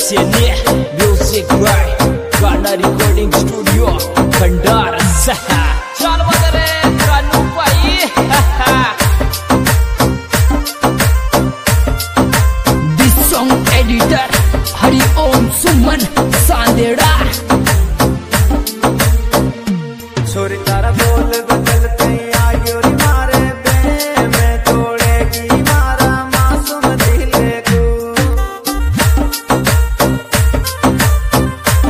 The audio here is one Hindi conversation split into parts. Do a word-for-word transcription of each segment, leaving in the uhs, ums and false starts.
Seni Music by Ghana Recording Studio Kandar Zaha चल बदरे कानू भाई This song editor Hari Om Suman Sandera छोरी तारा बोल बदलते आई और मारे बे मैं तोड़ेगी मारा मासूम दिल को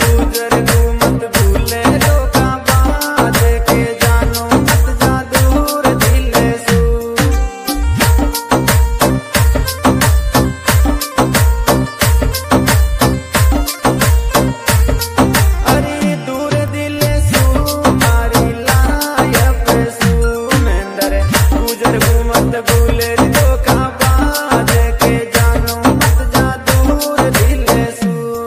गुजर को मत भूले धोखा बाज के जानो मत जा दूर दिले सू अरे दूर दिले सू मारी लायप सू मेंदर गुजर को मत भूले धोखा बाज के जानो मत जा दूर दिले सू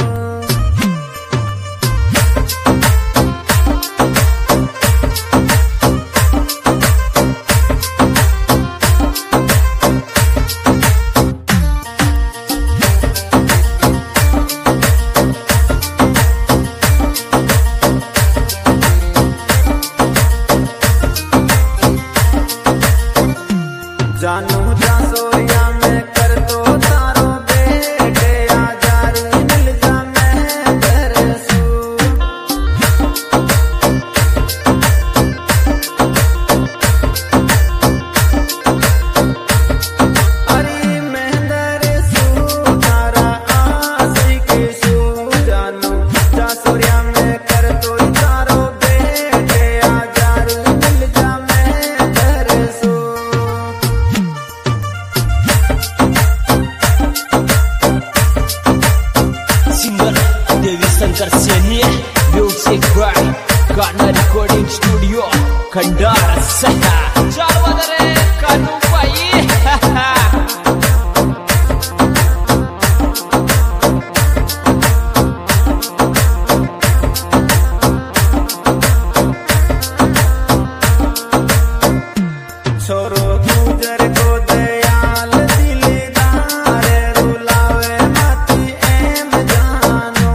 जानू जा सोया में कर तो तारो बेटे आजारी मिल जा मैं तेरे सू अरे मेहंदर सू तारा आशिक सू जानू जा सोया में कर तो तारो बेटे आजारी मिल जा मैं तेरे सू singer Devi Shankar Saini music by Gaana recording studio Khandar सहा चल बदरे कानू भाई छोरो गुजर को दयाल दिलदार रुलावे मती एम जानो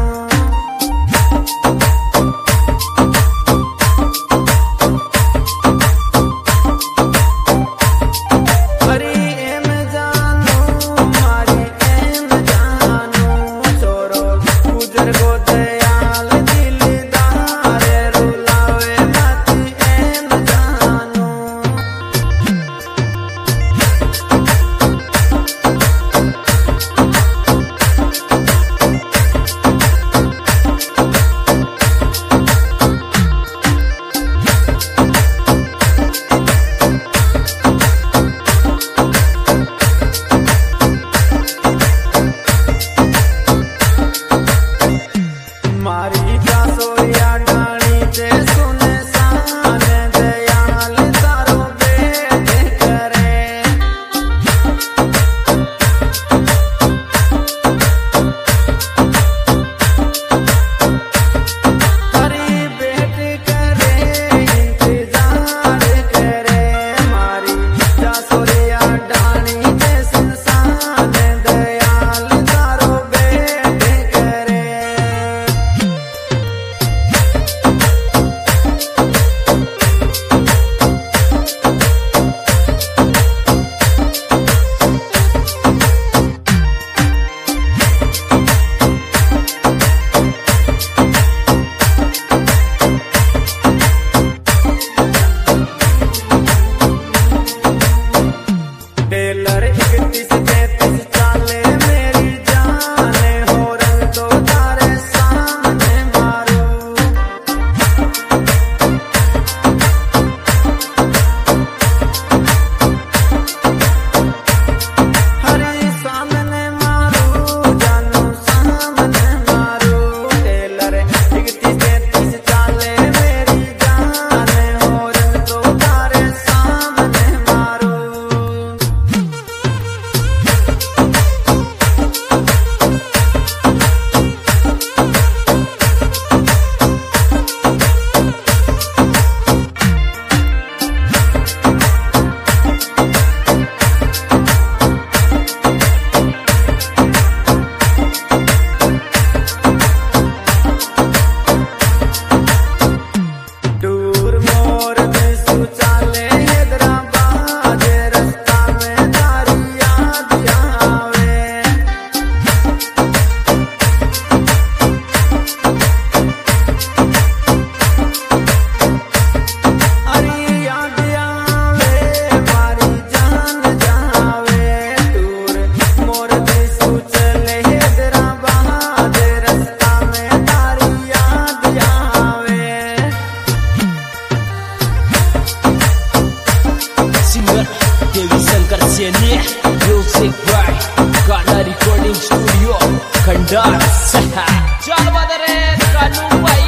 singer Devi Shankar Saini music by Gaana recording studio Khandar. चल बदरे कानू भाई